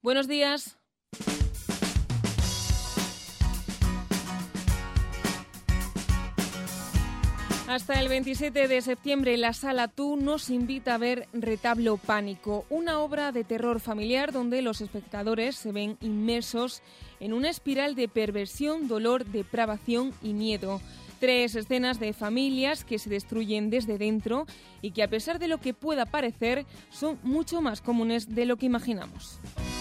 Buenos días. Hasta el 27 de septiembre la Sala Tú nos invita a ver Retablo Pánico, una obra de terror familiar donde los espectadores se ven inmersos en una espiral de perversión, dolor, depravación y miedo. 3 escenas de familias que se destruyen desde dentro y que, a pesar de lo que pueda parecer, son mucho más comunes de lo que imaginamos.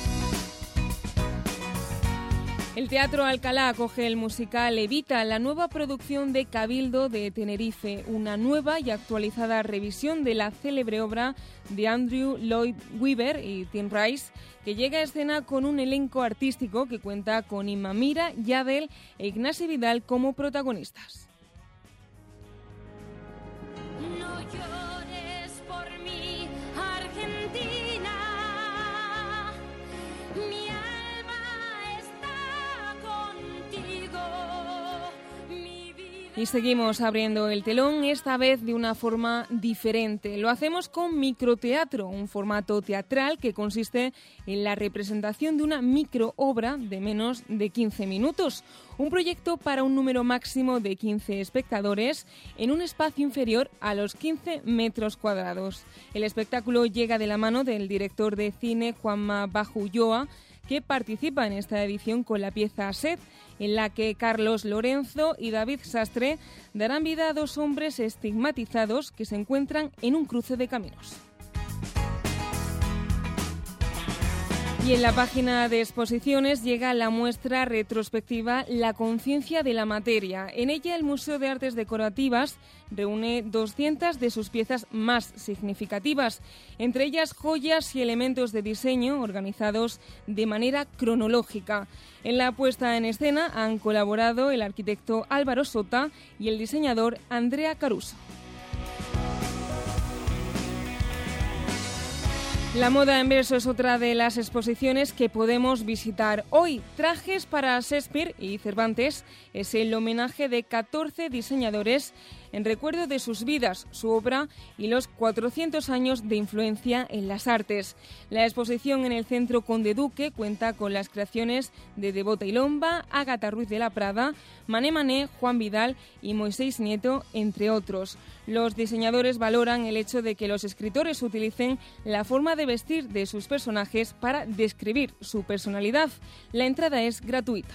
El Teatro Alcalá acoge el musical Evita, la nueva producción de Cabildo de Tenerife, una nueva y actualizada revisión de la célebre obra de Andrew Lloyd Webber y Tim Rice, que llega a escena con un elenco artístico que cuenta con Inma Mira, Yadel e Ignasi Vidal como protagonistas. No llores por mí, Argentina. Mi alma está contigo. Mi vida... Y seguimos abriendo el telón, esta vez de una forma diferente. Lo hacemos con microteatro, un formato teatral que consiste en la representación de una microobra de menos de 15 minutos. Un proyecto para un número máximo de 15 espectadores en un espacio inferior a los 15 metros cuadrados. El espectáculo llega de la mano del director de cine Juanma Bajo Ulloa, que participa en esta edición con la pieza Sed, en la que Carlos Lorenzo y David Sastre darán vida a 2 hombres estigmatizados que se encuentran en un cruce de caminos. Y en la página de exposiciones llega la muestra retrospectiva La conciencia de la materia. En ella el Museo de Artes Decorativas reúne 200 de sus piezas más significativas, entre ellas joyas y elementos de diseño organizados de manera cronológica. En la puesta en escena han colaborado el arquitecto Álvaro Sota y el diseñador Andrea Caruso. La moda en verso es otra de las exposiciones que podemos visitar hoy. Trajes para Shakespeare y Cervantes es el homenaje de 14 diseñadores en recuerdo de sus vidas, su obra y los 400 años de influencia en las artes. La exposición en el Centro Conde Duque cuenta con las creaciones de Devota y Lomba, Ágata Ruiz de la Prada, Mané Mané, Juan Vidal y Moisés Nieto, entre otros. Los diseñadores valoran el hecho de que los escritores utilicen la forma de vestir de sus personajes para describir su personalidad. La entrada es gratuita.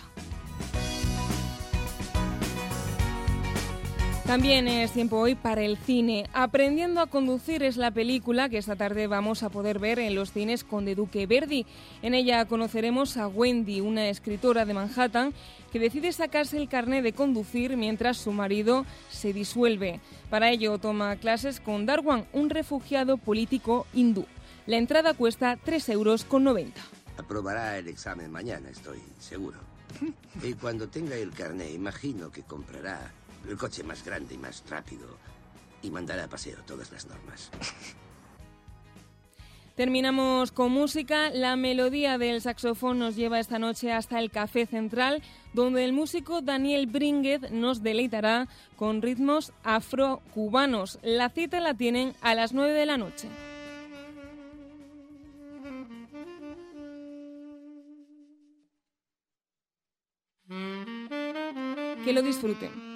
También es tiempo hoy para el cine. Aprendiendo a conducir es la película que esta tarde vamos a poder ver en los cines Conde Duque Verdi. En ella conoceremos a Wendy, una escritora de Manhattan que decide sacarse el carné de conducir mientras su marido se disuelve. Para ello toma clases con Darwan, un refugiado político hindú. La entrada cuesta 3,90 €. Aprobará el examen mañana, estoy seguro. Y cuando tenga el carné, imagino que comprará el coche más grande y más rápido y mandará a paseo todas las normas. Terminamos con música. La melodía del saxofón nos lleva esta noche hasta el Café Central, donde el músico Daniel Brínguez nos deleitará con ritmos afro-cubanos. La cita la tienen a las 9 de la noche. Que lo disfruten.